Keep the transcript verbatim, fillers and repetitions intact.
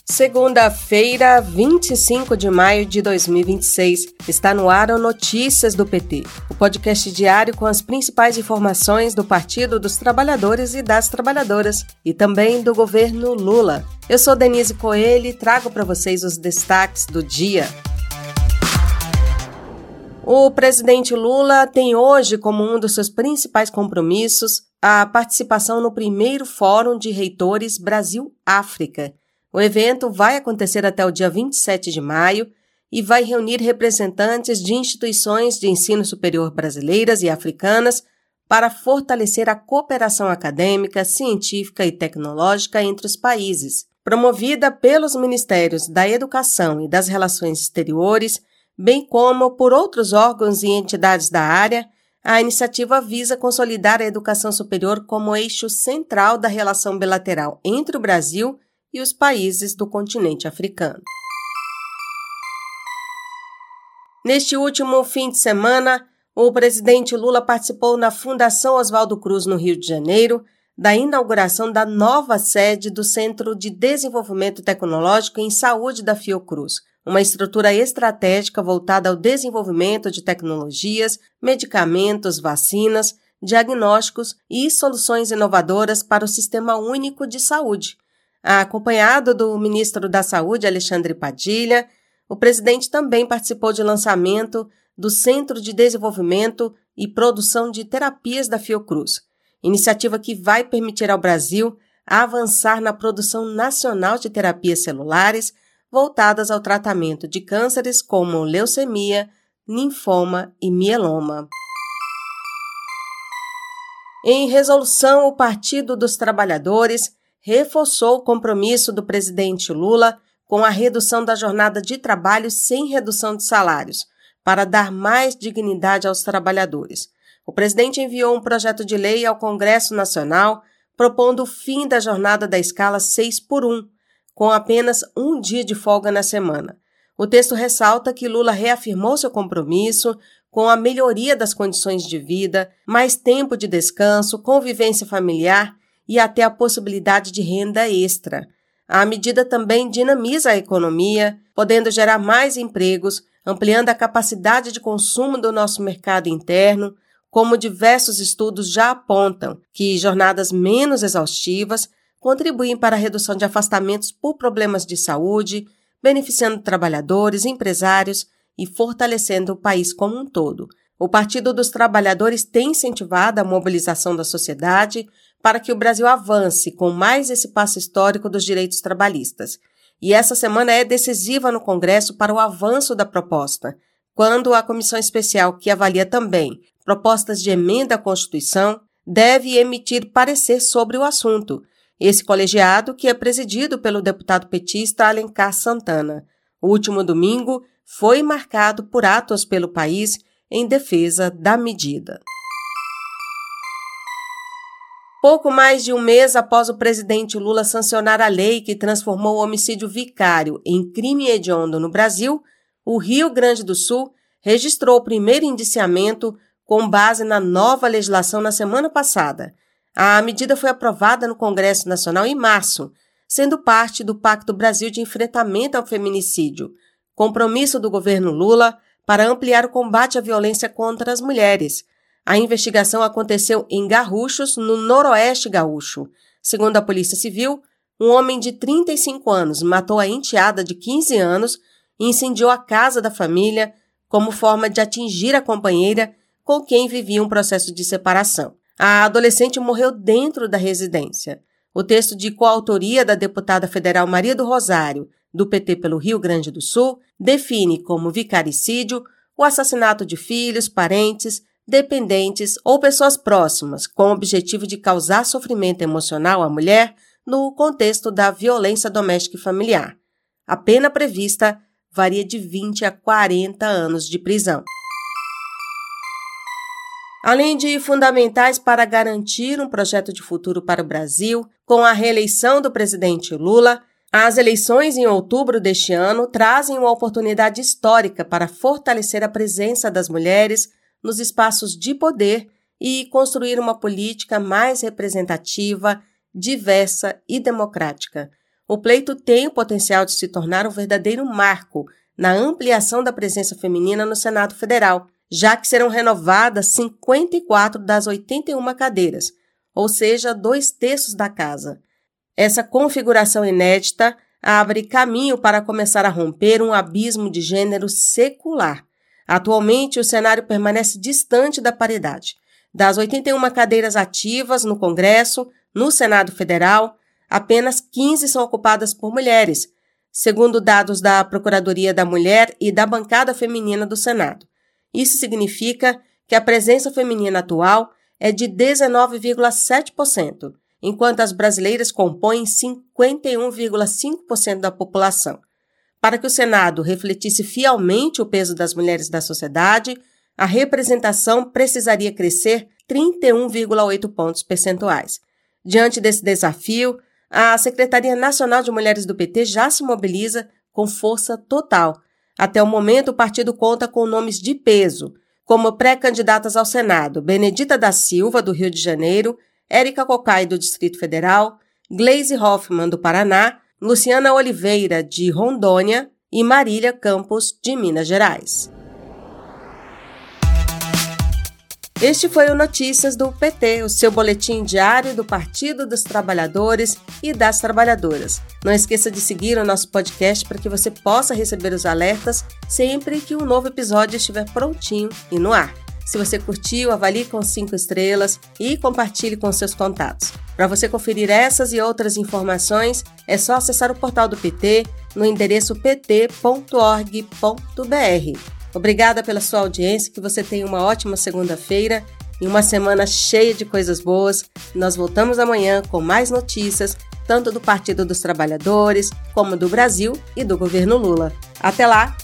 Segunda-feira, vinte e cinco de maio de dois mil e vinte e seis, está no ar o Notícias do P T, o podcast diário com as principais informações do Partido dos Trabalhadores e das Trabalhadoras e também do governo Lula. Eu sou Denise Coelho e trago para vocês os destaques do dia. O presidente Lula tem hoje como um dos seus principais compromissos a participação no primeiro Fórum de Reitores Brasil-África. O evento vai acontecer até o dia vinte e sete de maio e vai reunir representantes de instituições de ensino superior brasileiras e africanas para fortalecer a cooperação acadêmica, científica e tecnológica entre os países. Promovida pelos Ministérios da Educação e das Relações Exteriores, bem como por outros órgãos e entidades da área, a iniciativa visa consolidar a educação superior como eixo central da relação bilateral entre o Brasil e os países do continente africano. Neste último fim de semana, o presidente Lula participou na Fundação Oswaldo Cruz, no Rio de Janeiro, da inauguração da nova sede do Centro de Desenvolvimento Tecnológico em Saúde da Fiocruz, uma estrutura estratégica voltada ao desenvolvimento de tecnologias, medicamentos, vacinas, diagnósticos e soluções inovadoras para o Sistema Único de Saúde. Acompanhado do ministro da Saúde, Alexandre Padilha, o presidente também participou de lançamento do Centro de Desenvolvimento e Produção de Terapias da Fiocruz, iniciativa que vai permitir ao Brasil avançar na produção nacional de terapias celulares voltadas ao tratamento de cânceres como leucemia, linfoma e mieloma. Em resolução, o Partido dos Trabalhadores reforçou o compromisso do presidente Lula com a redução da jornada de trabalho sem redução de salários, para dar mais dignidade aos trabalhadores. O presidente enviou um projeto de lei ao Congresso Nacional propondo o fim da jornada da escala seis por um, com apenas um dia de folga na semana. O texto ressalta que Lula reafirmou seu compromisso com a melhoria das condições de vida, mais tempo de descanso, convivência familiar e até a possibilidade de renda extra. A medida também dinamiza a economia, podendo gerar mais empregos, ampliando a capacidade de consumo do nosso mercado interno, como diversos estudos já apontam que jornadas menos exaustivas contribuem para a redução de afastamentos por problemas de saúde, beneficiando trabalhadores, empresários e fortalecendo o país como um todo. O Partido dos Trabalhadores tem incentivado a mobilização da sociedade para que o Brasil avance com mais esse passo histórico dos direitos trabalhistas. E essa semana é decisiva no Congresso para o avanço da proposta, quando a comissão especial, que avalia também propostas de emenda à Constituição, deve emitir parecer sobre o assunto. Esse colegiado, que é presidido pelo deputado petista Alencar Santana. O último domingo foi marcado por atos pelo país em defesa da medida. Pouco mais de um mês após o presidente Lula sancionar a lei que transformou o homicídio vicário em crime hediondo no Brasil, o Rio Grande do Sul registrou o primeiro indiciamento com base na nova legislação na semana passada. A medida foi aprovada no Congresso Nacional em março, sendo parte do Pacto Brasil de Enfrentamento ao Feminicídio, compromisso do governo Lula para ampliar o combate à violência contra as mulheres. A investigação aconteceu em Garruchos, no noroeste gaúcho. Segundo a Polícia Civil, um homem de trinta e cinco anos matou a enteada de quinze anos e incendiou a casa da família como forma de atingir a companheira com quem vivia um processo de separação. A adolescente morreu dentro da residência. O texto de coautoria da deputada federal Maria do Rosário, do P T pelo Rio Grande do Sul, define como vicaricídio o assassinato de filhos, parentes, dependentes ou pessoas próximas, com o objetivo de causar sofrimento emocional à mulher no contexto da violência doméstica e familiar. A pena prevista varia de vinte a quarenta anos de prisão. Além de fundamentais para garantir um projeto de futuro para o Brasil, com a reeleição do presidente Lula, as eleições em outubro deste ano trazem uma oportunidade histórica para fortalecer a presença das mulheres nos espaços de poder e construir uma política mais representativa, diversa e democrática. o pleito tem o potencial de se tornar um verdadeiro marco na ampliação da presença feminina no Senado Federal, já que serão renovadas cinquenta e quatro das oitenta e uma cadeiras, ou seja, dois terços da casa. Essa configuração inédita abre caminho para começar a romper um abismo de gênero secular. Atualmente, o cenário permanece distante da paridade. Das oitenta e uma cadeiras ativas no Congresso, no Senado Federal, apenas quinze são ocupadas por mulheres, segundo dados da Procuradoria da Mulher e da bancada feminina do Senado. Isso significa que a presença feminina atual é de dezenove vírgula sete por cento, enquanto as brasileiras compõem cinquenta e um vírgula cinco por cento da população. Para que o Senado refletisse fielmente o peso das mulheres da sociedade, a representação precisaria crescer trinta e um vírgula oito pontos percentuais. Diante desse desafio, a Secretaria Nacional de Mulheres do P T já se mobiliza com força total. Até o momento, o partido conta com nomes de peso, como pré-candidatas ao Senado, Benedita da Silva, do Rio de Janeiro, Érica Cocai, do Distrito Federal, Gleisi Hoffmann, do Paraná, Luciana Oliveira, de Rondônia e Marília Campos, de Minas Gerais. Este foi o Notícias do P T, o seu boletim diário do Partido dos Trabalhadores e das Trabalhadoras. Não esqueça de seguir o nosso podcast para que você possa receber os alertas sempre que um novo episódio estiver prontinho e no ar. Se você curtiu, avalie com cinco estrelas e compartilhe com seus contatos. Para você conferir essas e outras informações, é só acessar o portal do P T no endereço p t ponto org ponto b r. Obrigada pela sua audiência, que você tenha uma ótima segunda-feira e uma semana cheia de coisas boas. Nós voltamos amanhã com mais notícias, tanto do Partido dos Trabalhadores, como do Brasil e do governo Lula. Até lá!